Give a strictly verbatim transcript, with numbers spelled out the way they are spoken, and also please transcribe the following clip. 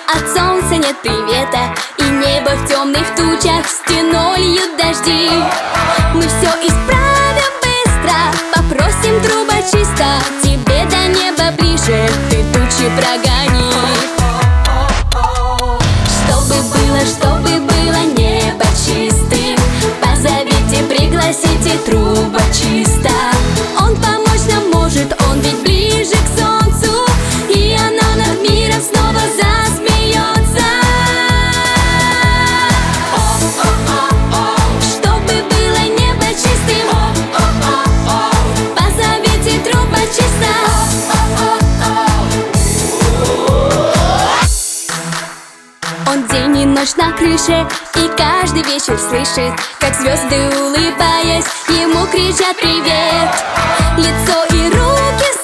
От солнца нет привета, и небо в темных тучах стеной льют дожди. Мы все исправим быстро, попросим трубочиста, тебе до неба ближе, ты тучи прогони. Чтобы было, чтобы было небо чистым, позовите, пригласите трубочиста. Он помочь нам может, он ведь ближе к солнцу, и оно над миром снова засмеется. Чтобы было небо чистым, позовите трубочиста. Он день и ночь на крыше, и каждый вечер слышит, как звезды, улыбаясь, ему кричат привет. Лицо и руки